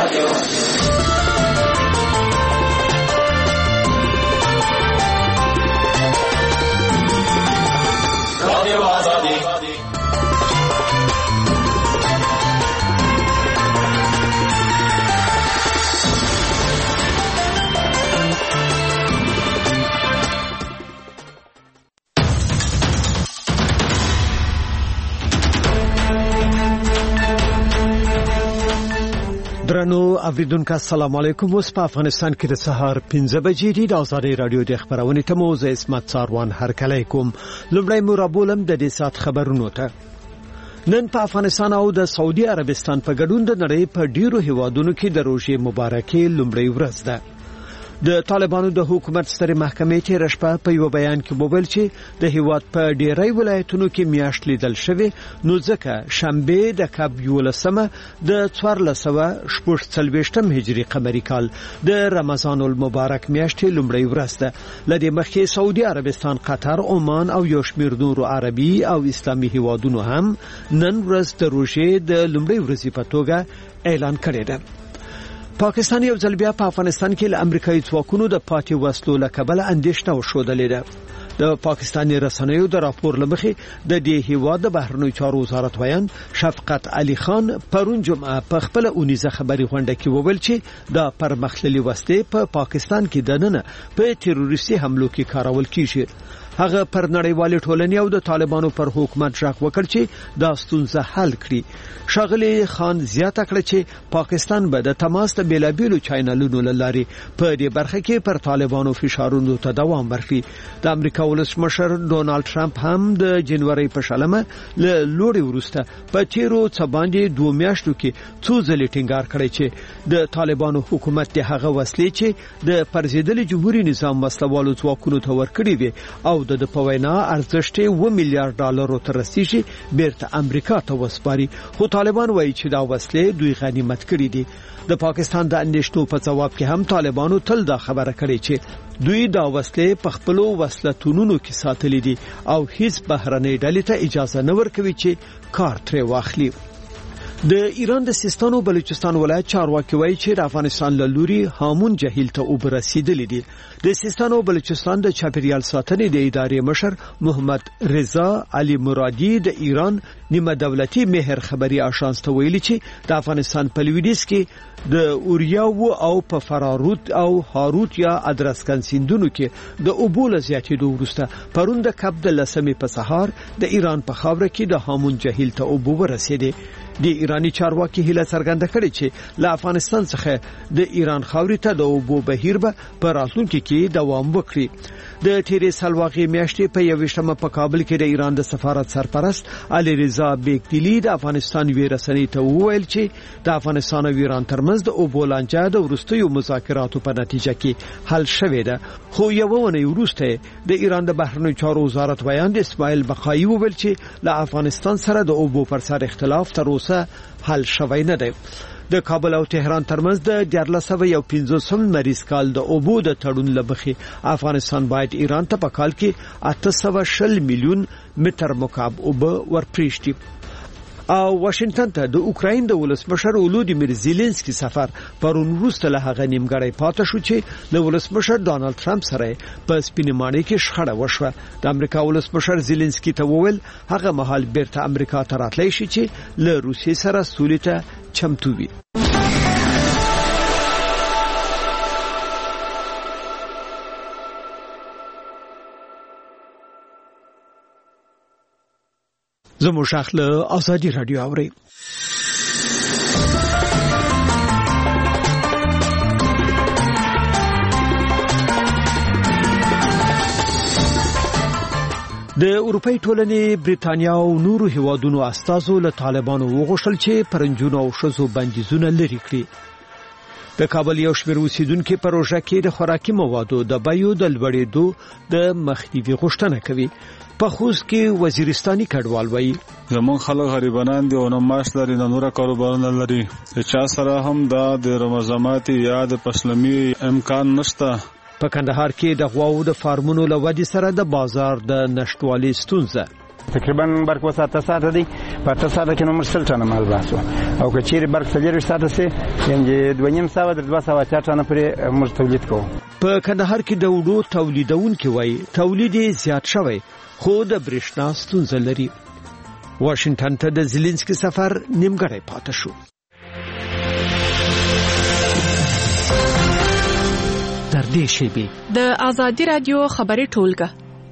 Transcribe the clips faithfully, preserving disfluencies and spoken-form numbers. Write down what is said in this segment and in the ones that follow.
درنو اوریدونکو السلام علیکم. اوس په افغانستان کې د سهار پنځه بجې دي. د آزادۍ رادیو د خبرونې ته مو زه اسمت ساروان هرکلی کوم. لومړی مو رابولم د دې سات خبرونو ته. نن په افغانستان او د سعودي عربستان په ګډون د نړۍ په ډیرو هیوادونو کې د روژې مبارکي لومړی ورځ ده. د طالبانو د حکومت سترې محکمې تېره شپه په یو بیان کې وویل چې د هیواد په ډیری ولایتونو کې میاشت لیدل شوې، نو ځکه شنبه د کب یولسمه د څوارلس سوه شپږ څلوېښتم هجري قمري کال د رمضان المبارک میاشتې لومړی ورځ ده. له دې مخکې سعودي عربستان، قطر، عمان او یو شمېر نورو عربي او اسلامي هیوادونو هم نن ورځ د روژې د لومړۍ ورځې په توګه اعلان کړې ده. پاکستان یو ځل بیا په افغانستان کې له امریکایي ځواکونو د پاتې وسلو له کبله اندېښنه وښودلې ده. د پاکستاني رسنیو د راپور له مخې د دې هیواد د بهرنیو چارو وزارت ویان شفقت علي خان پرون جمعه په خپل اونیزه خبري غونډه کې وویل چې د پرمختللي وسلې په پا پاکستان کې دننه په تروریستي حملو کې کارول کیږي. هغه پر نړیوالې ټولنې او د طالبانو پر حکومت ژغ وکړ چې دا ستونزه حل کړي. ښاغلي خان زیاته کړه چې پاکستان به د تماس د بیلابیلو چینلونو له لارې په دې برخه کې پر طالبانو فشارونو ته دوام ورکړي. د امریکا ولسمشر ډونالد ټرمپ هم د جنوري په شلمه له لوړې وروسته په تیرو څه باندې دوه میاشتو کې څو ځلې ټینګار کړی چې د طالبانو حکومت د هغه وسلې چې د پرزیدلي جمهوریت نظام وسلوالو ځواکونو ته ورکړي وي او د په وینا ارزښت و میلیارډ ډالرو ته رسیږي بیرته امریکا ته وسپاري. خو طالبان وایي چې دا وسلې دوی غنیمت کړي دي. د پاکستان د اندېښنو په ځواب کې هم طالبانو تل دا خبره کړې چې دوی دا وسلې په خپل وسلتونونو کې ساتلې دي او هیڅ بهرنۍ ډلې ته اجازه نه ورکوي چې کار ترې واخلي. د ایران د سیستان او بلوچستان ولایت چارواکي وایي چې د افغانستان له لوري هامون جهیل ته اوبه رسیدلې دي. د سیستان او بلوچستان د چاپیریال ساتنې د ادارې مشر محمد رضا علي مرادي د ایران نیمه دولتي مهر خبري آژانس ته ویلي چې د افغانستان په لویدیځ کې د اوریاو او په فراروت او هاروت یا ادرسکن سیندونو کې د اوبو له زیاتېدو وروسته پرون د کب د لسمې په سهار د ایران په خاوره کې د هامون جهیل ته اوبه ورسېدې. د ایرانی چارواکي هیله څرګنده کړې چې له افغانستان څخه د ایران خاورې ته د اوبو بهیر به په راتلونکي کې دوام وکړي. د تیرې سلواغې میاشتې په یوویشتمه په کابل کې د ایران د سفارت سرپرست علي رضا بیگدیلی د افغانستان وی رسنۍ ته وویل چې د افغانستان او ایران ترمنځ د اوبو لانجه د وروستیو مذاکراتو په نتیجه کې حل شوې ده. خو یو ونې وروسته د ایران د بهرنیو چارو وزارت ویان د اسماعیل بقایي وویل چې له افغانستان سره د اوبو پر سر اختلاف تر اوسه حل شوی نه دی. د کابل او تهران ترمنځ د دیارلس سوه یو پنځوسم مریض کال د اوبو د تړون له مخې افغانستان باید ایران ته په کال کې اته سوه شل میلیون متر مکعب اوبه ورپریږدي. او واشنگټن ته د اوکراین د ولسمشر ولودیمیر زيلنسکي سفر پرون وروسته له هغه نیمګړی پاتې شو چې د ولسمشر ډانلډ ټرمپ سره په سپینمانه کې شخړه وشوه. د امریکا ولسمشر زيلنسکي ته وویل هغه مهال بیرته امریکا ته راتلی شي چې له روسیې سره سولې ته چمتو وي. زمو شاخله آزادی رادیو اوري. د اروپای ټولنې بریتانیا او نورو هیوادونو استازو له طالبانو وغوښتل چې پرنجونو او شذو بندیزونه لري کړي. د کابل یو شمېر اوسیدونکو په روژه کې د خوراکي موادو د بیو د لوړېدو د مخنیوي غوښتنه کوي. په خوست کې وزیرستاني کډوال وایي زمون خلک غریبانان دي او نو معاش لري نه نور کاروبارونه لري. چا سره هم دا د رمضانات یا د پسلمي امکان نشته. په کندهار کې د غواو د فارمونو له ودې سره د بازار د نشټوالي ستونزه. تقریبا برق وساته ساته دی په اته ساته کې نو مرسل ټانه مال باسو او که چیرې برق څلور ساته سي یعنی دوه نیم ساعه در دوه ساعه ټانه پرې موږ تولید کوو. په کندهار کې د وډو تولیدونکو وایي تولید زیات شوی خو د برېښنا ستونزه لري. واشنگټن ته د زيلنسکي سفر نیمګړی پاتې شو. تر دې شی د آزادي رادیو خبري ټولګه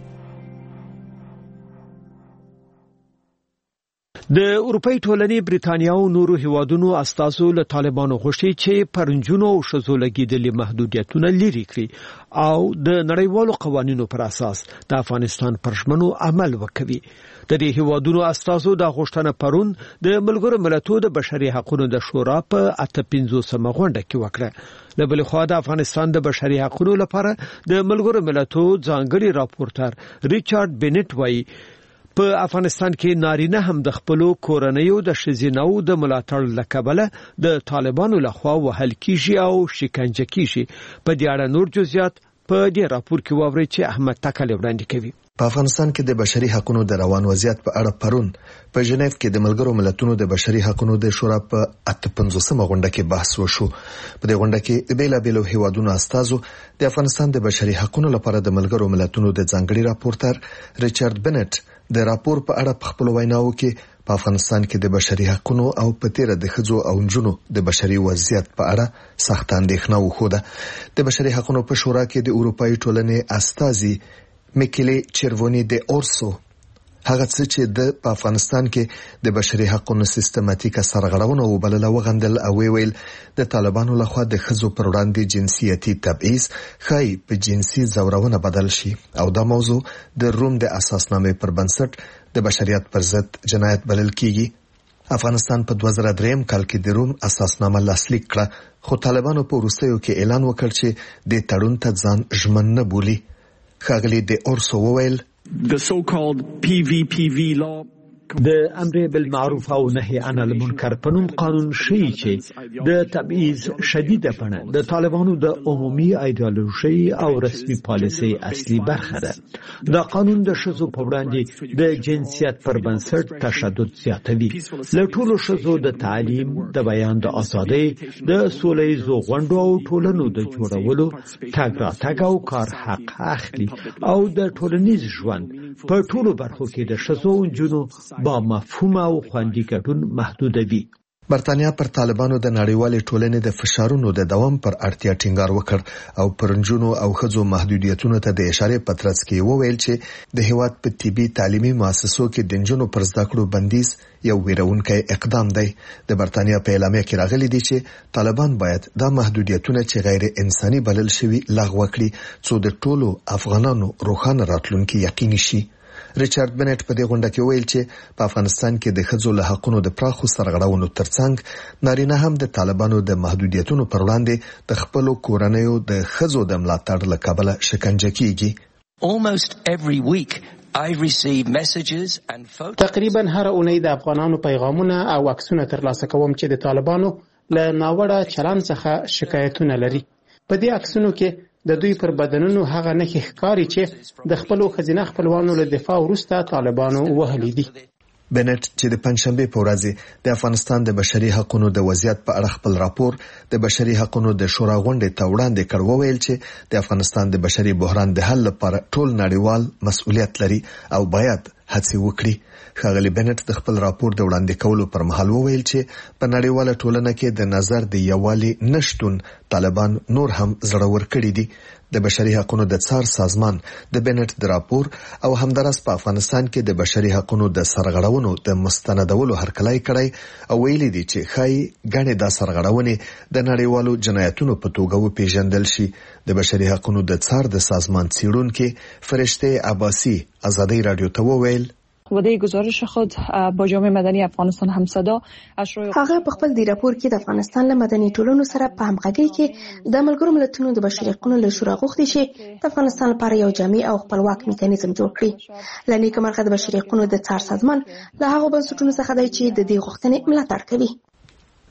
د اروپای ټولنې بریتانیا او نورو هیوادونو استازو له طالبانو غوښتي چې پرنجونو او شذو لګیدلې محدودیتونه لري کړي او د نړیوالو قوانینو پر اساس د افغانستان پر ژمنو عمل وکړي. د دې هیوادونو استازو د غوښتنه پرون د ملګرو ملتونو د بشري حقوقو د شورا په اته پنځوسمه غونډه کې وکړه. له بل خوا د افغانستان د بشري حقوقو لپاره د ملګرو ملتونو ځانګړي راپورټر ریچارډ بینټ وایي په افغانستان کې نارینه هم د خپلو کورنیو د شزینو د ملاتړ لکبله د طالبانو لخوا وهل کیږي او شکنجه کیږي. په دې اړه نور جزئیات په دې راپور کې واوري چې احمد تکل وړاندې کوي. په افغانستان کې د بشري حقوقو د روان وضعیت په اړه پرون په ژنیف کې د ملګرو ملتونو د بشري حقوقو د شورا په اته پنځوسمه غونډه کې بحث وشو. په دې غونډه کې د بیلابیلو هیوادونو استازو د افغانستان د بشري حقوقو لپاره د ملګرو ملتونو د ځانګړي راپورټر ریچارډ بینټ د راپور په اړه په خپل ویناو کې په افغانستان کې د بشري حقوقو او په تیر د ښځو او نجونو د بشري وضعیت په اړه سخت اندېښنه وښوده. د بشري حقوقو په شورا کې د اروپאי ټولنې استازي میکیلی چیرونی د اورسو هغه څه چې د افغانستان کې د بشري حقوقو سیستماتیکه سرغړونه وبلله وغندل او ویل د طالبانو لخوا د ښځو پر وړاندې جنسیتي تبعیض خای په جنسي زورونه بدل شي او دا موضوع د روم د اساسنامې پر بنسټ د بشریت پر ضد جنایت بلل کیږي. افغانستان په دوه زره درې کال کې د روم اساسنامه لاسلیک کړه خو طالبانو په وروستیو کې اعلان وکړ چې د تړون ته ځان ژمن نه بولي. خاغلی د اورسو وویل The so-called P V P V law د امر بالمعروف او نهي عن المنکر په نوم قانون شي چې د تبعیض شدیده بڼه د طالبانو د عمومي ایدئولوژي او رسمي پالیسي اصلي برخه ده. دا قانون د شذو په وړاندې د جنسیت پر بنسټ تشدد زیاتوي. له ټولو شذو د تعلیم، د بیان د ازادۍ، د سولهییزو غونډو او ټولنو د جوړولو تګ راتګ او کار حق اخلي او د ټولنیز ژوند په ټولو برخو کې د شذو او نجونو با مفهوم او خوندي ګډون محدودوي. برتانیا پر طالبانو د نړیوال ټولنې د فشارونو د دوام پر اړتیا ټینګار وکړ او پرنجونو او خځو محدودیتونو ته د اشاره پترڅ کې وویل چې د هیواد په طبي تعلیمي مؤسسو کې د نجونو پر زده کړو بندیز یو ویرونکي اقدام دی. د برتانیا په اعلامیه کې راغلي دي چې طالبان باید دا محدودیتونه چې غیر انساني بلل شوي لغوه کړي څو د ټولو افغانانو روښانه راتلونکي یقیني شي. ریچارډ بینټ په دې غونډه کې ویل چې په افغانستان کې د ښځو له حقوقو د پراخو سرغړونو ترڅنګ نارینه هم د طالبانو د محدودیتونو پر وړاندې د خپل کورنیو د ښځو د ملاتړ له کبله شکنجه کیږي. Almost every week I receive messages and photos. تقریبا هر اونۍ د افغانانو پیغامونه او عکسونه ترلاسه کوم چې د طالبانو له ناوړه چلند څخه شکایتونه لري. په دې عکسونو کې د دوی پر بدنونو هغه نښې ښکاري چې د خپلو ښځینه خپلوانو له دفاع وروسته طالبانو وهلي دي. بینټ چې د پنځشنبه په ورځ د افغانستان د بشري حقوقو د وضعیت په اړه خپل راپور د بشري حقوقو د شورا غونډې ته وړاندې کړ وویل چې د افغانستان د بشري بحران د حل لپاره ټول نړیوال مسؤلیت لري او باید هڅه وکړي. خاغلی بینټ د خپل راپور د وړاندې کولو پر مهال وویل چې په نړیواله ټولنه کې د نظر د یووالي نشټون طالبان نور هم زړور کړي دي. د بشري حقوقو د څار سازمان د بینټ د راپور او همدارس په افغانستان کې د بشري حقوقو د سرغړونو د مستندولو هرکلی کړی او ویلي دي چې خای غنې د سرغړونې د نړیوالو جنایتونو په توګه وپیژندل شي. د بشري حقوقو د څار د سازمان څیړونکو فرشته عباسی آزادی رادیو ته وویل وده گزارش خود با جامعه مدنی افغانستان همصدا هغه په خپل دی راپور کې د افغانستان له مدني ټولنو سره په همغږۍ کې د ملګرو ملتونو د بشري حقوقو له شورا غوښتي چې د افغانستان لپاره یو جامع او خپلواک میکانیزم جوړ کړي. لنی کمرغه د بشري حقوقو د څار سازمان له هغو بنسټونو څخه دی چې د دې غوښتنې ملاتړ کوي.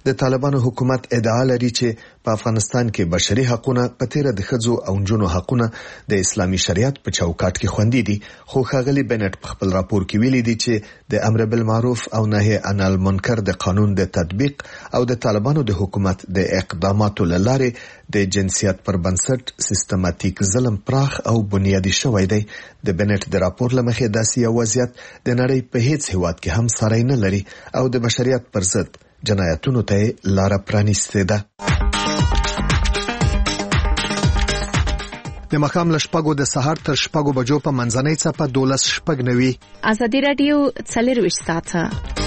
د طالبانو حکومت ادعا لري چې په افغانستان کې بشري حقوقونه په تیر د ښځو او نجونو حقوقونه د اسلامي شریعت په چوکاټ کې خوندي دي، خو ښاغلي بنټ په خپل راپور کې ویلي دي چې د امر بالمعروف او نهي عن المنکر د قانون د تطبیق او د طالبانو د حکومت د اقداماتو لاره د جنسیت پر بنسټ سیستماتیک ظلم پراخ او بنیادی شوی دی. د بنټ د راپور لمخې داسې یو وضعیت د نړۍ په هیڅ هیواد کې هم ساری نه لري او د بشریت پر ضد جنایتونو ته لار پرانیستې ده. د مخام لشپګو د سحر تر شپګو بجو په منځنۍ څپه دولس شپګ نوي. ازادي رادیو څلرويشت ساعته.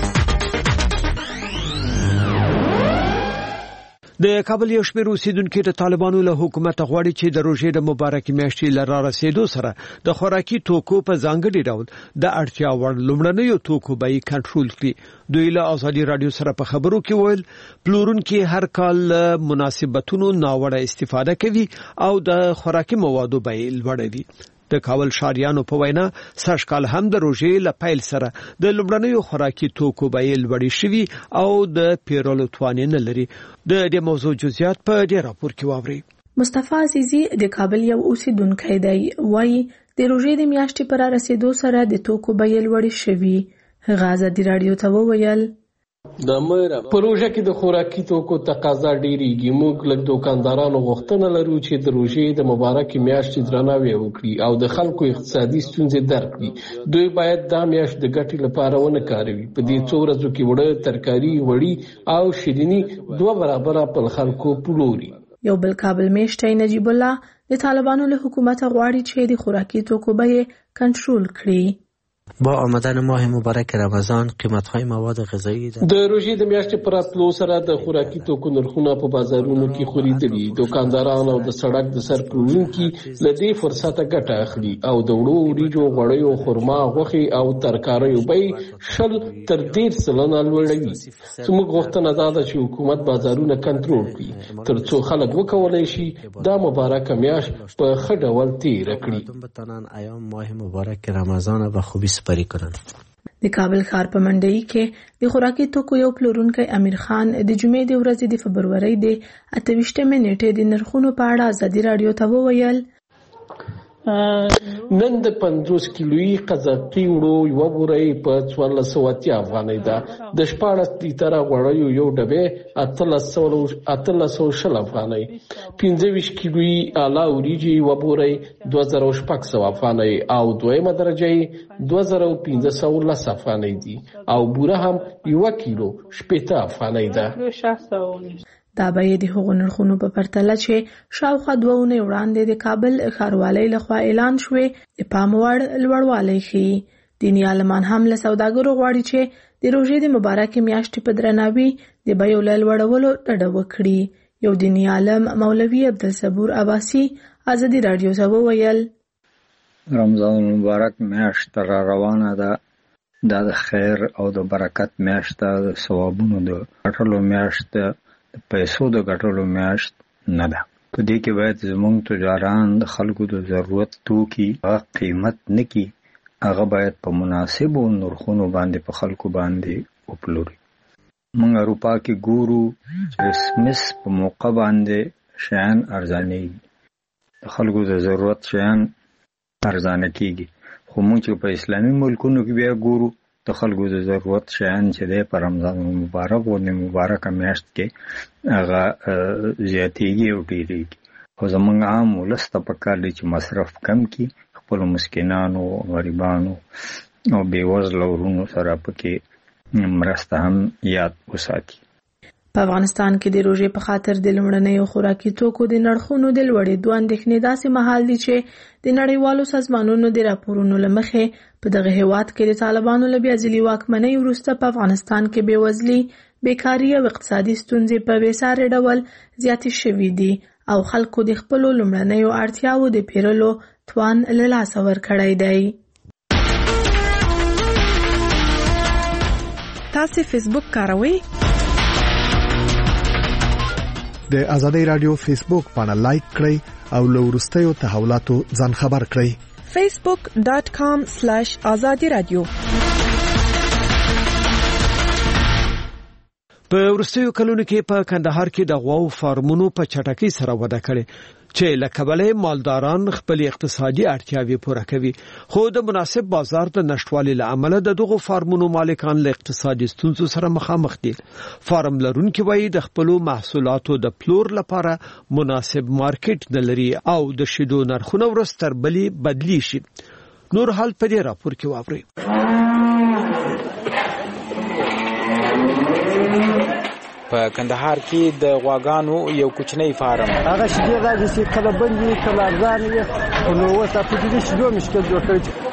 د کابل یو شمېر اوسیدونکو د طالبانو له حکومت غواړي چې د روژې د مبارکي میاشتې لاره رسیدو سره د خوراکي توکو په ځانګړي ډول د اړتیا وړ لومړنیو توکو بیې کنټرول کړي. دوی له ازادي رادیو سره په خبرو کې ویل پلورونکي هر کال مناسبتونو ناوړه استفاده کوي او د خوراکي موادو بیې لوړوي. د کابل شاریانو په وینا سږکال هم د روژې له پیل سره د لومړنیو خوراکي توکو بیې لوړې شوي او د پیرلو توان نه لري. د دې موضوع جزئیات په دې راپور کې واورئ. مصطفی عزیزی د کابل یو اوسیدونکی دی، وایي د روژې د میاشتې پر رسیدو سره د توکو بیې لوړې شوي. هغه ازادي رادیو ته وویل د مېره پروژه کې د خوراکي توکو تقاضا ډېریږي. موږ له دوکاندارانو غوښتنه لرو چې د روژې د مبارکي میاشتې درناوی وکړي او د خلکو اقتصادي ستونزې درک کړي. دوی باید دا میاشت د ګټې لپاره ونه کاروي. په دې څو ورځو کې وړه، ترکاري، وړي او شیریني دوه برابره په خلکو پلوري. یو بل کابل میشتي نجیب الله د طالبانو له حکومت غواړي چې د خوراکي توکو بیې کنټرول کړي. با آمدن ماه مبارک رمضان قیمت‌های مواد غذایی د روژې د میاشتې پر راتلو سره د خوراکي توکو نرخونه په بازارونو کې خوریدلي. دوکانداران او د سړک د سر پلورونکي له دې فرصته ګټه اخلي او د وړو وریجو، غوړیو، خرما، غوښې او ترکاریو بیې شل تر ډېر سلنه لوړوي. زموږ غوښتنه دا ده چې حکومت بازارونه کنټرول کړي تر څو خلک وکولای شي دا مبارکه میاشت په ښه ډول تېره کړي. ایام ماه مبارک رمضان به خوبی سپری کړل. د کابل ښار په منډي کې د خوراکي توکو یو پلورونکی امیر خان د جمعې د ورځې د فبرورۍ د اته ویشتمې نیټې د نرخونو په اړه ازادي رادیو ته وویل نن د پنځوس کیلویي قزاقي وړو یو بورۍ په څوارلس سوه اتیا افغانۍ ده. د شپاړس لیتره غوړیو یو ډبې اتلس سوه شل افغانۍ. پنځه ویشت کیلویي اعلی وریجې یو بورۍ دوه زره شپږ سوه افغانۍ او دویمه درجه یې دوه زره پنځه سوه لس افغانۍ دي او بوره هم یو کیلو شپېته افغانۍ ده. دا به د هغو نرخونو په پرتله چې شاوخوا دوه اونۍ وړاندې د کابل ښاروالۍ لخوا اعلان شوې د پام وړ لوړوالی ښیي. دیني عالمان هم له سوداګرو غواړي چې د روژې د مبارکې میاشتې په درناوي د بیو له لوړولو ډډه وکړي. یو دیني عالم مولوي عبدالصبور عباسي ازادي رادیو ته وویل رمضان المبارک میاشت را روانه ده. دا د خیر او د برکت میاشت ده، د ثوابونو د ګټلو میاشت ده، د پیسو د ګټلو میاشت نه ده. په دې کې باید زموږ تجاران د خلکو د ضرورت توکي هغه قیمت نه کړي، هغه باید په مناسبو نرخونو باندې په خلکو باندې وپلوري. موږ اروپا کې ګورو چې کرسمس په موقع باندې شیان ارزانېږي، د خلکو د ضرورت شیان ارزانه کېږي. خو موږ چې په اسلامي ملکونو کې بیا ګورو د خلکو د ضرورت شیان چې دی په رمضان مبارک او د مبارکه میاشت کې هغه زیاتېږي او ډېرېږي. خو زموږ عام ولس ته پکار دی چې مصرف کم کړي، خپلو مسکینانو، غریبانو او بېوزله وروڼو سره پکې مرسته هم یاد وساتي. په افغانستان کې د روژې په خاطر د لومړنیو خوراکي توکو د نرخونو د لوړېدو اندېښنې داسې مهال دي چې د نړیوالو سازمانونو د راپورونو له مخې په دغه هېواد کې د طالبانو له بیا ځلي واکمنۍ وروسته په افغانستان کې بېوزلي، بیکاري او اقتصادي ستونزې په بېساري ډول زیاتې شوي دي او خلکو د خپلو لومړنیو اړتیاوو د پیرلو توان له لاسه ورکړی دی. تاسو فیسبوک کاروئ؟ د ازادي رادیو فیسبوک باندې لایک کړئ او له وروستیو تحولاتو ځان خبر کړئ. facebook dot com slash azadi radio. په وروستیو کلونو کې په کندهار کې د غواو فارمونو په چټکۍ سره وده کړې چې لکبلې مالداران خپل اقتصادي اړتیاوې پوره کوي خو د مناسب بازار د نشټوالي لامل د دغو فارمونو مالکان له اقتصادي ستونزو سره مخامخ دي. فارم لرونکي وایي د خپل محصولاتو د پلور لپاره مناسب مارکیټ نه لري او د شیدو نرخونه ورستر بلی بدلی شي. نور حال په دې راپور کې واوري. په کندهار کې د غواګانو یو کوچنی فارم هغه شیدې راځي چې کله بندي کله ارزان وي نو وسه په دې شیدو مشکل جوړ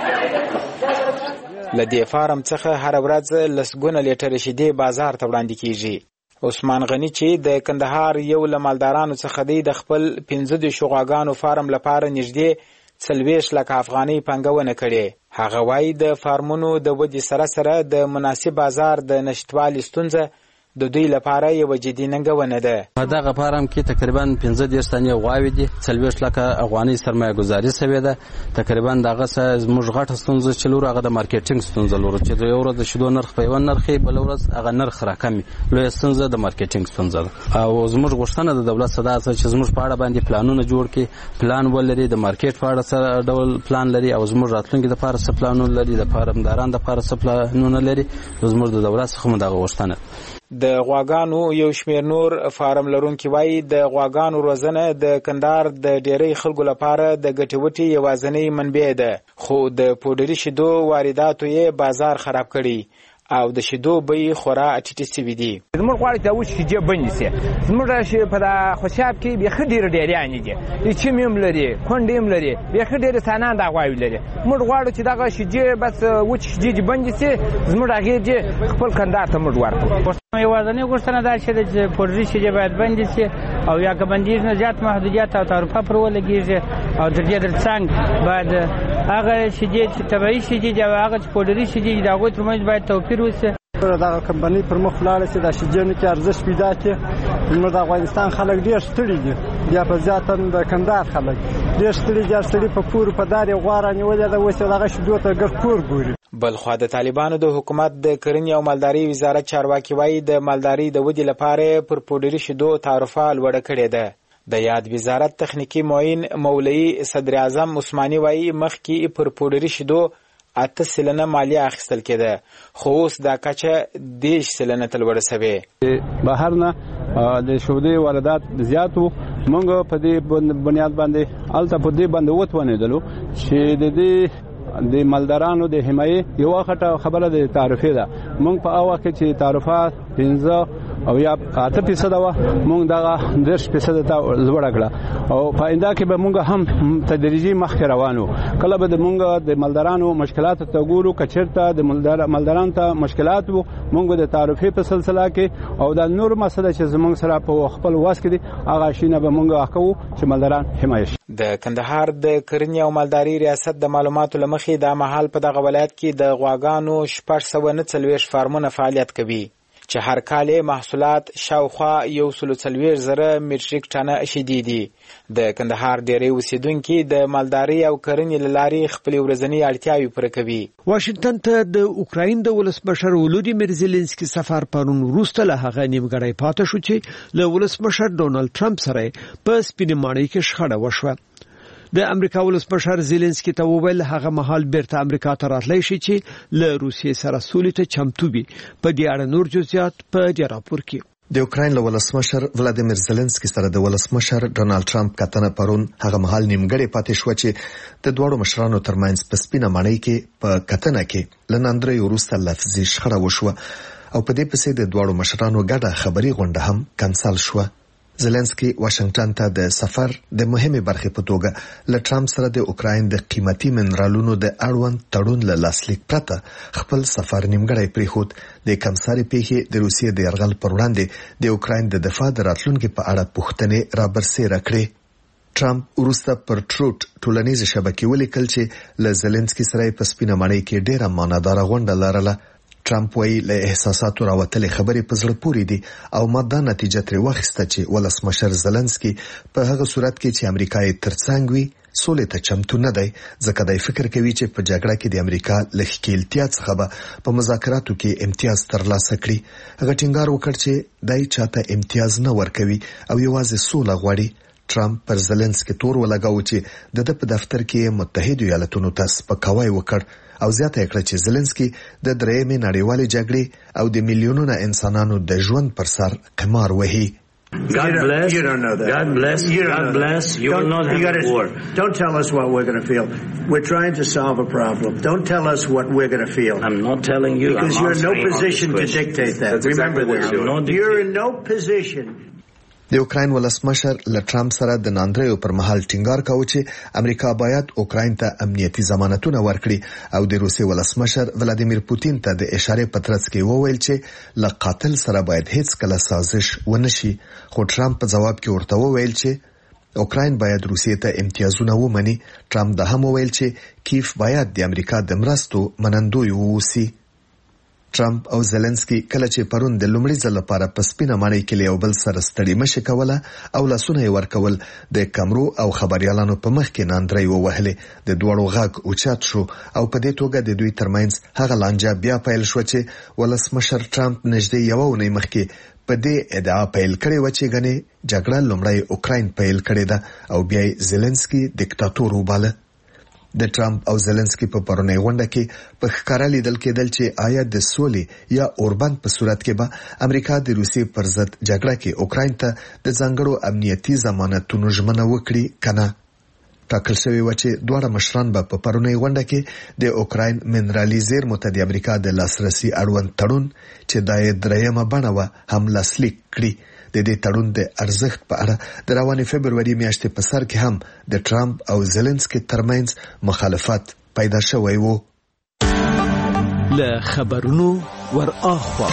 کړی. لدې فارم څخه هر ورځ لسګونه لیټر شیدې بازار ته وړاندې کیږي. عثمان غنی چې د کندهار یو لمالدارانو څخه دی د خپل پنځه د شغاګانو فارم لپاره نږدې څلوېښت لک افغانۍ پانګونه کړې. هغه وایي د فارمونو د ودې سره سره د مناسب بازار د نشټوالي ستونزه د دوی لپاره یو جدي ننګونه ده. په دغه فارم کې تقریبا پنځه دېرش تنې غواوې دي، څلوېښت لکه افغانۍ سرمایه ګزاري شوې ده. تقریبا دغه زموږ غټه ستونزه چې لرو هغه د مارکیټینګ ستونزه لرو چې د یو ورځ د شیدو نرخ په یو نرخ بل ورځ هغه نرخ راکمي. لویه ستونزه د مارکیټینګ ستونزه ده او زموږ غوښتنه د دولت صدا ده چې زموږ په اړه باندې پلانونه جوړ کړي، پلان ولري، د مارکیټ په اړه سره ډول پلان لري او زموږ راتلونکي د لپاره څه پلانونه لري، د فارمدارانو د لپاره څه پلانونه لري. زموږ د دولت څخه مو دغه غوښتنه. د غواګانو یو شمیر نور فارم لرونکي وایي د غواګانو روزنه د کندهار د ډېری خلکو لپاره د ګټوټي یوازینی منبع ده، خو د پودري شیدو وارداتو یې بازار خراب کړي او د شیدو بیې خورا ټیټې سوي دي. زموږ غواړي چې اوس شیدې بندې شي. زموږ په خوشاب کې بیخي ډېرې ډېریانې دي، چیم هم لري، کونډې هم لري، بیخي ډېرې سانان دا غواوې لري. موږ غواړو چې دغه شیدې بس وچې شیدې دې بندې شي، زموږ هغې دې خپل کندهار ته موږ ورکړو. یوازینۍ غوښتنه دا چې پودري شیدې باید بندې شي او یا که بندیږي نه زیات محدودیت او تعرفه پر ولګېږي او تر دې تر څنګ باید هغه شیدې چې طبیعي شیدې دي او هغه چې پودري شیدې دي د هغوی ترمنځ باید توپیر وشي. دغه کمپنۍ پر مخ ولاړه چې د شیدو کې ارزښت پیدا کړي. زموږ د افغانستان خلک ډېر ستړي دي، بیا په زیاته د کندهار خلک ډېر ستړي دي. سړي په کور په دار یې غوا رانیولې ده، اوس دغه شیدو ته ګر کور ګوري. بلخوا د طالبانو د حکومت د کرنې او مالدارۍ وزارت چارواکي وایي د مالدارۍ د ودې لپاره پر پودري شیدو تعرفه لوړه کړې ده. د یاد وزارت تخنیکی معین مولوی صدر اعظم عثماني وایي مخکې پر پودري شیدو اته سلنه مالیه اخیستل کېده، خو اوس دا کچه دېرش سلنه ته لوړه سوې. بهر نه د شیدو واردات زیات وو. موږ په دې بنیاد باندې هلته په دې باندې وتوانېدلو چې د دې د مالدارانو د حمایې یو غټه خبره د تعرفې ده. موږ په هغه وخت کې چې تعرفه پنځه او یا اته فیصد وه، موږ دغه دېرش فیصد ته لوړه کړه او په آینده کې به موږ هم تدریجي مخکې روانو. کله به د موږ د مالدارانو مشکلاتو ته ګورو، که چېرته د مالدارانو ته مشکلات وو موږ به د تعرفې په سلسله کې او د نور مسله چې زموږ سره په خپل واس کې دي هغه شیونه به موږ کوو چې مالداران حمایه شي. د کندهار د کرنې او مالدارۍ ریاست د معلوماتو له مخې د مهال په دغه ولایت کې د غواګانو شپږ سوه نه څلوېښت فارمونه فعالیت کوي چې هر کال محصولات شاوخوا یو سلو څلوېښت زره میټریک ټنه شیدې دي. د کندهار ډېری اوسیدونکي د مالدارۍ او کرنې له لارې خپلې ورځنۍ اړتیاوې پوره کوي. واشنگټن ته د اوکراین د ولسمشر ولودیمیر زيلنسکي سفر پرون وروسته له هغه نیمګړی پاتې شو چې له ولسمشر ډونالد ټرمپ سره په سپینې ماڼۍ کې شخړه وشوه. د امریکا ولسمشر زيلنسکي ته وویل هغه مهال بیرته امریکا ته راتلی شي چې له روسیې سره سولې ته چمتو وي. په دې اړه نور جزئیات په دې راپور کې. د اوکراین له ولسمشر ولادیمیر زيلنسکي سره د ولسمشر ډونالد ټرمپ کتنه پرون هغه مهال نیمګړی پاتې شو چې د دوړو مشرانو ترمنځ په سپینه ماڼۍ کې په کتنه کې لناندري وروسته لفظي شخړه وشوه او په دې پسې د دوړو مشرانو ګډه خبري غونډه هم کانسل شوه. زيلنسکي واشنگټن ته د سفر د مهمه برخې په توګه له ټرمپ سره د اوکراین د قیمتي منرالونو د اړوند تړون له لاسلیک پرته خپل سفر نیمګړی پریښود. د کمساري پیښې د روسیې د یرغل پر وړاندې د اوکراین د دفاع د راتلونکو په اړه پوښتنې را برسېره کړې. ټرمپ وروسته پر ټروټ ټولنیز شبکې ولیکل چې له زيلنسکي سره په سپینه ماڼۍ کې ډېره معناداره غونډه لرله. ټرمپ وایي له احساساتو راوتلې خبرې په زړه پورې دي او ماده نتیجه ترې واخیسته چې ولسمشر زيلنسکي په هغه صورت کې چې امریکا یې ترڅنګ وي سولې ته چمتو نه دی، ځکه دی فکر کوي چې په جګړه کې د امریکا له ښکیلتیا څخه به په مذاکراتو کې امتیاز ترلاسه کړي. هغه ټینګار وکړ چې دی چاته امتیاز نه ورکوي او یوازې سوله غواړي. ټرمپ پر زلنسکي تور ولګاوه چې د په دفتر کې متحده ایالاتونو ته سپکاوی وکړ او زیاته کړه چې زلنسکي د درېیمې نړیوالې جګړې او د میلیونونو انسانانو د ژوند پر سر قمار وهي. God bless. You don't know that. God bless. You God bless. You will not have a war. Don't tell us what we're going to feel. We're trying to solve a problem. Don't tell us what we're going to feel. I'm not telling you. Because I'm you're in no position to dictate that. That's Remember exactly this. You're in no position. د اوکراین ولسمشر له ټرمپ سره د ناندریو پر مهال ټینګار کاوه چې امریکا باید اوکراین ته امنیتي ضمانتونه ورکړي او د روسي ولسمشر ولادیمیر پوتین ته د اشاره په ترڅ کې وویل چې له قاتل سره باید هیڅ کله سازش ونشي. خو ټرمپ په جواب کې ورته وویل چې اوکراین باید روسیې ته امتیازونه ومني. ټرمپ د هم وویل چې کیف باید د امریکا د مرستو منندوی ووسی. ټرمپ او زلنسکي کله چې پرون د لومړي ځل لپاره په سپینه ماڼۍ کې له یو بل سره ستړي مشي کوله او لاسونه یې ورکول، د کمرو او خبريالانو په مخ کې ناندري ووهلې. د دوړو غږ اوچت شو او په دې توګه د دوی ترمنځ هغه لانجه بیا پیل شو چې ولسمشر ټرمپ نږدې یو ونې مخکې په دې ادعا پیل کړې و چې غني جګړه لومړی اوکراین پیل کړې ده او بیا زلنسکي دیکتاتور وباله. د ټرمپ او زلنسکي په پرونی غونډه کې په ښکارا لیدل کېدل چې آیا د سولې یا اوربند په صورت کې به امریکا د روسي پر ضد جګړه کې اوکراین ته د ځانګړو امنیتي ضمانتونو ژمنه وکړي کنه. ټاکل شوی و چې دواړه مشران به په پرونی غونډه کې د اوکراین منرالي زیرمو ته د امریکا د لاسرسي اړوند تړون چې د درېیمه بڼه و هم لاسلیک کړي. د دې تړون د ارزښت په اړه د روانې فبروري میاشتې په سر کې هم د ټرمپ او زلنسکي ترمنځ مخالفت پیدا شوی و. له خبرونو ور اخوا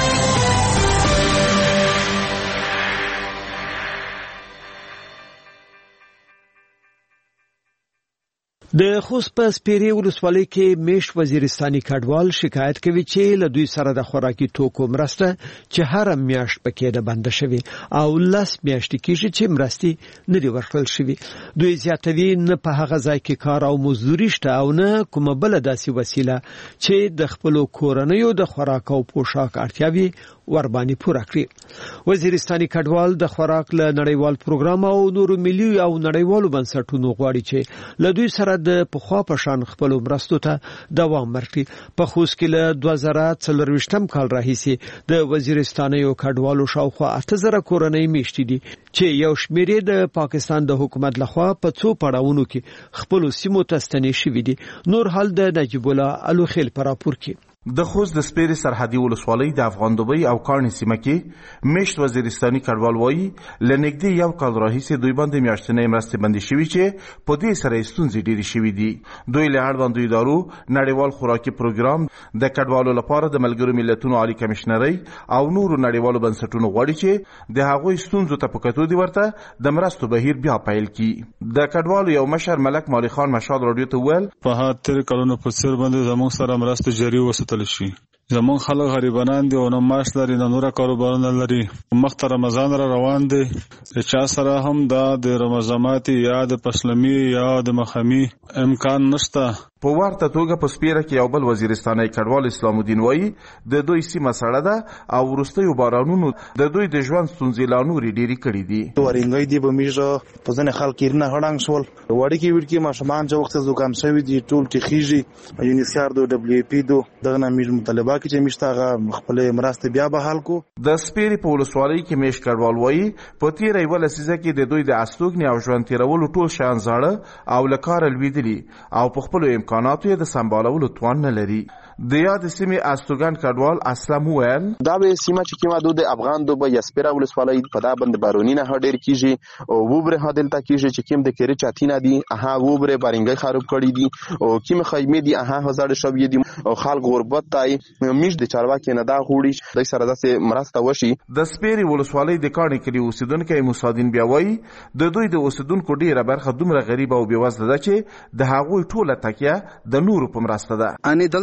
د خوست په سپیري ولسوالۍ کې میش وزیرستاني کډوال شکایت کوي چې له دوی سره د خوراکي توکو مرسته چې هر میاشت پکې ده بند شوی او لاس میاشتې کېږي چې مرستي نه دی ورکړل شوی. دوی زیاتوي نه په هغه ځای کې کار او مزدوري شته او نه کومه بل داسې وسیله چې د خپل کورنیو د خوراک او پوشاک اړتیاوي وربانی پوره کړي. وزیرستاني کډوال د خوراک له نړیوال پروګرام او نورو ملي او نړیوالو بنسټونو غواړي چې له دوی سره د پخوا په شان خپل مرستو ته دوام ورکړي. په خوست کې له دوه زره څلرويشتم کال راهیسې د وزیرستاني کډوالو شاوخوا اته زره کورنۍ میشتي دي چې یو شمېر د پاکستان د حکومت لخوا په څو پړاوونو کې خپل سیمو ته ستنې شوي دي. نور حال د نجیب الله الوخیل پر راپور کې. د خوست د سپیري سرحدي ولسوالۍ د افغان دوبۍ او کاڼي سیمه کې میشت وزیرستاني کډوال وایي لنګدي یو کال راهیسې دوی باندې میاشتنۍ مرستې بندي شوي چې په دې سره ستونزې ډېرې شوي دي. دوی له اړوندو ادارو نړیوال خوراکي پروګرام د کډوالو لپاره د ملګرو ملتونو عالی کمشنرۍ او نورو نړیوالو بنسټونو غواړي چې د هغوی ستونزو ته په کتو دي ورته د مرستو بهیر بیا پیل کړي. د کډوالو یو مشر ملک مالي خان مشاد رادیو ته وویل په هاتر کلونو په سر باندې زموږ سره مرستې جاري وساتل شي. زمون خلک غریبانان دي او نه معاش لري نه نور کاروبارونه لري. مخ ته رمضان را روان دي. چا سره هم دا د رمضاناتي یا د پسلمي یا د مخامي امکان نشته. په ورته توګه په سپیره کې یو بل وزیرستاني کډوال اسلام الدین وایي د دوی سیمه سړه ده او وروستیو بارانونو د دوی د ژوند ستونزې لا نورې ډېرې کړې دي. ورنګۍ دی به میږه په ځنې خلک یې نه هړنګ شول وړکې وړکې ماشومان چې وخت زکام شوي دي ټول ټیخیږي یونیسیار دو دبلیو پی دو دغه نه میږ مطالبه کوي چې میشته هغه خپل مرستې بیا بحال کو. د سپیرې په ولسوالۍ کې میش کډوال وایي په تیره یوه لسیزه کې د دوی د استوګنې او ژوند تېرولو ټول شیان زاړه او له کاره لوېدلي او په خپلو امکاناتو یې د سمبالولو توان نه لري. د یاد سیمې استوګن کډوال اسلام وویل دا به سیمه چې کومه د افغان دوبه یا سپیره ولسوالۍ په دا بند بارونی نه ډېر کیږي او وبره هدل تا کیږي چې کوم د کېره چاتینه دي اها وبره بارنګي خراب کړی دي او کوم خیمه دي اها هزار شوی دي او خلک غربت تای میش د چارواکي نه دا غوړي د سره داسې مرسته وشي. د سپیري ولسوالۍ د کاڼي کلی اوسیدونکو موسادین بیا وایي د دوی د اوسیدونکو ډیره برخه دومره غریب او بېوزله ده چې د هغوی ټوله تکیه د نورو په مرسته ده. ان دلته د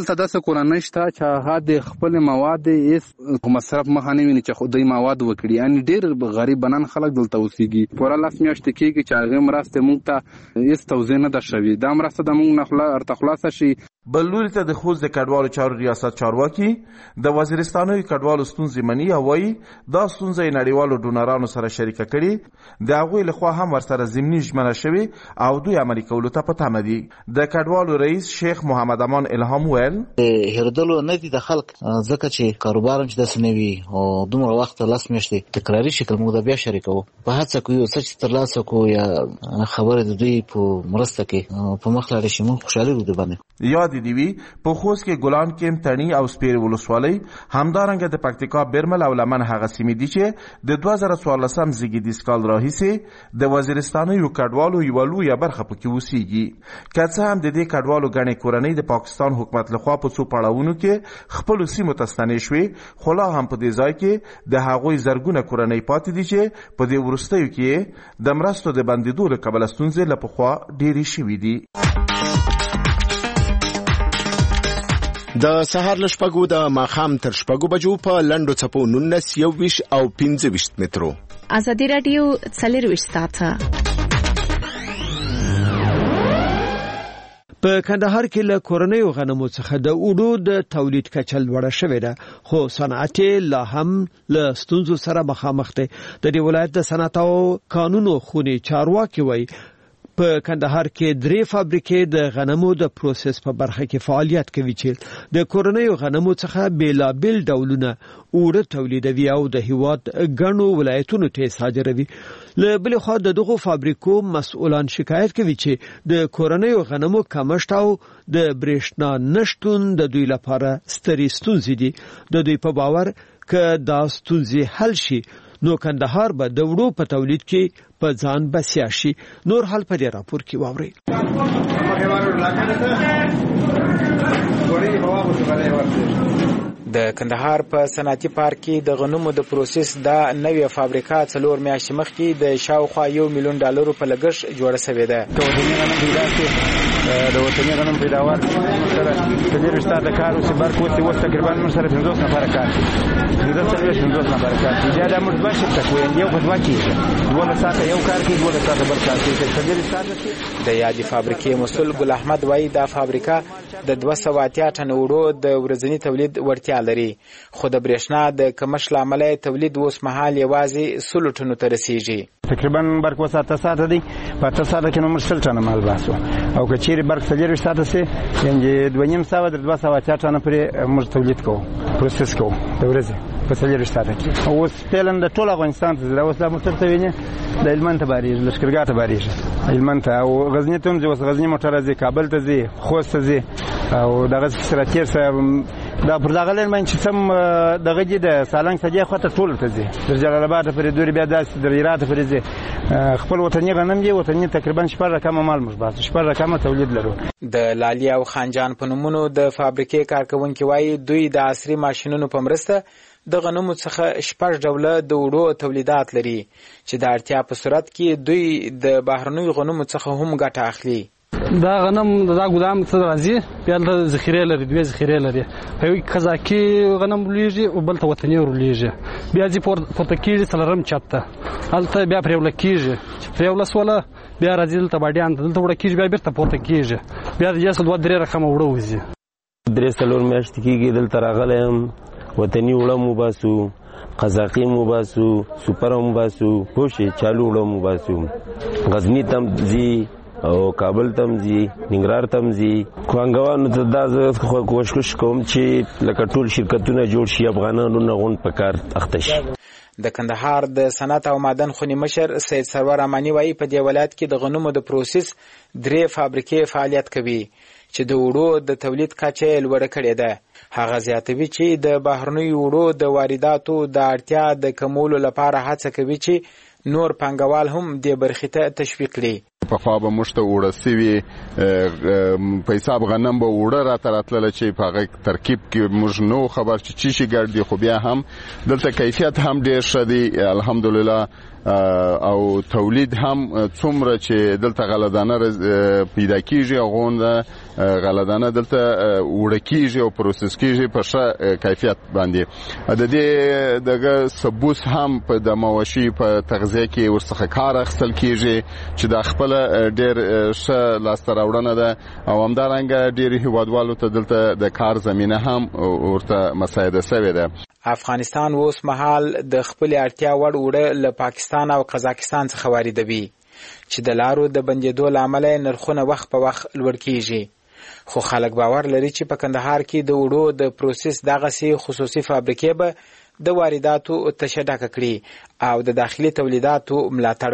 کورنۍ شته چې هغه د خپل مواد یې مصرف مخه نه ویني چې خدای مواد وکړي. یعنی ډېر غریبانان خلک دلته اوسېږي. پوره لاس میاشتې کېږي چې هغه مرسته موږ ته هیڅ توضیح نه ده شوې. دا مرسته د موږ نه ارته خلاصه شي. بل لوري ته د خوست د کډوالو چارو ریاست چارواکي د وزیرستانوي کډوالو ستونزې مني او وایي دا ستونزه یې نړیوالو ډونرانو سره شریکه کړي، د هغوی لخوا هم ورسره ضمني ژمنه شوې او دوی عملي کولو ته په تمه دي. د کډوالو رئیس شیخ محمد امان الهام ویل هردلو نه دي د خلک ځکه چې کاروبار هم چې داسې نه وي او دومره وخت لاس میاشتې تکراري شکل موږ د بیا شریکوو په هڅه کوو یو څه چې ترلاسه کړو یا خبرې د دوی په مرسته کې په مخ لاړې شي. موږ خوشحالي وو باندې یاد دی وی په خوست کې ګلان کېم تڼي او سپیر ولسوالۍ همدارنګه د پکتیکا برمل او لمن هغه سیمې دي چې د دوه زره څوارلسم زیږدیز کال راهیسې د وزیرستانوي کډوالو یوه لویه برخه پکې اوسېږي. که څه هم د دې کډوالو ګڼې کورنۍ د پاکستان حکومت لخوا په څو پړاوونو کې خپلو سیمو ته ستنې شوې، خو لا هم په دې ځای کې د هغوی زرګونه کورنۍ پاتې دي چې په دې وروستیو کې د مرستو د بندېدو له کبله ستونزې له پخوا ډېرې شوي دي. د سهار له شپږو د ماښام تر شپږو بجو په لنډو څپو نولس یوویش او پنځه ویشت مترو. ازادي راډیو څلرویشت ساعته په کندهار کې له کورنیو غنمو څخه د اوړو د تولید کچه لوړه شوې ده، خو صنعت لا هم له ستونزو سره مخامخ دی. د دې ولایت د صنعت او قانونو خونې چارواکي وایي په کندهار کې درې فابریکې د غنمو د پروسس په برخه کې فعالیت کوي چې د کورنیو غنمو څخه بیلابیل ډولونه اوړه تولیدوي او د هیواد ګڼو ولایتونو ته صادروي. له بلې خوا د دغو فابریکو مسؤلان شکایت کوي چې د کورنیو غنمو کمښت او د برېښنا نشتون د دوی لپاره سترې ستونزې دي. د دوی په باور که دا ستونزې حل شي نو کندهار به د وړو په تولید کې په ځان بسیا شي. نور حال په دې راپور کې واورئ. د کندهار په صنعتي پارک کې د غنمو د پروسس د نوې فابریکه څلور میاشتې مخکې د شاوخوا یو میلیون ډالرو په لګښت جوړه شوې ده. د وطني غنم پیداوار سره د ډېر استاد کار او سبار کوتي وس تقریبا موږ سره پنځوس نفر کار کوي. د څه پنځوس نفر کار کوي. دا د موږ باندې شته کوي یو خدوا کیږي. دوه ساعته یو کار کوي، دوه ساعته بل کار کوي. د ډېر استاد د یادې فابریکې مسؤل ګل احمد وایي دا فابریکه د دوه سوه اتیا ټن اوړو د ورځني تولید وړتیا لري، خو د برېښنا د کمښت له امله تولید اوس مهال یوازې سلو ټنو ته رسیږي. تقریبا برق وسه اته ساعته دی، په اته ساعته کې نو موږ سل ټنه مال باسو او که چیرې برق څلور ساعته سي یعنې دوه نیم سوه تر دوه سوه اتیا ټنه پرې موږ تولید کوو، پروسس کوو د ورځې په څلور ساعته کې. اوس فعلا د ټول افغانستان ته اوس دا موټر ته ویني د هلمند ته بارېږي، لښکرګاه ته بارېږي، هلمند ته او غزني ته هم ځي. اوس غزني موټر ځي، کابل ته ځي، خوست ته ځي او دغسې سره تېر سه دا پر دغه لین باندې چې څم دغه دي د سالنګ څخه خواته ټول ته ځي، در جلال آباد پورې دورې بیا داسې در هرات پورې ځي. خپل وطني غنم دی، وطني تقریبا شپږ رقمه مال موږ باسو، شپږ رقمه تولید لرو. د لالي او خانجان په نومونو د فابریکې کارکونکي وایي دوی د عصري ماشینونو په مرسته د غنمو څخه شپږ ډوله د وړو تولیدات لري چې د اړتیا په صورت کې دوی د بهرنیو غنمو څخه هم ګټه اخلي. دا غنم دا ګدام څه راځي، بیا د ذخیره لري، دوی ذخیره لري. په یو قزاقي غنم ولېږي او بل ته وطني ولېږي، بیا ځي پورته کېږي څلورم چت ته، هلته بیا پرېوله کېږي، چې پرېوله سوله بیا راځي دلته باډیان ته، دلته وړه کېږي، بیا بېرته پورته کېږي، بیا د یسل دوه درې رقمه وړه وځي. درې څلور میاشتې کېږي دلته راغلی یم، وطني وړه مو باسو، قزاقي مو باسو، سوپر مو باسو، پوه شې چالو وړه مو باسو، غزني ته هم ځي او کابل تم ځي، ننګرهار تم ځي. خوانګوانو ته دا زه کوشش کوم چې لکه ټول شرکتونه جوړ شي، افغانانو نه غونډ په کار اخته شي. د کندهار د صنعت او معدن خونې مشر سید سرور امانی وایي په دې ولایت کې د غنمو د پروسس درې فابریکې فعالیت کوي چې د وړو د تولید کچه یې لوړه کړې ده. هغه زیاتوي چې د بهرنیو وړو د وارداتو د اړتیا د کمولو لپاره هڅه کوي چې نور پانګوال هم دې برخې ته تشویق کړي. پخوا به موږ ته اوړه سوي په حساب غنم به اوړه راته راتلله چې په هغه ترکیب کې موږ نو خبر چې چی شي ګډ دي، خو بیا هم دلته کیفیت هم ډېر ښه دی الحمدلله. او تولید هم څومره چې دلته غلدانه پیدا کیږي هغه غلدانه دلته وړه کیږي او پروسس کیږي په ښه کیفیت باندې. د دې دغه ثبوت هم په د مواشي په تغذیه کې ورڅخه کار اخیستل کیږي چې د خپل ډېر ښه لاسته راوړنه ده او همدارنګه ډېر هیوادوالو ته دلته د کار زمینه هم ورته مساعده شوې ده. افغانستان اوس مهال د خپل اړتیا وړ وړه له پاکستان او قزاقستان څخه واردوي چې د لارو د بندیدو لامل نرخونه وخت په وخت لوړ کیږي. خو خلک باور لري چې په کندهار کې د وړو د پروسس دغه سي خصوصي فابریکې به د وارداتو تشه ډکه کړي او د داخلي تولیداتو ملاتړ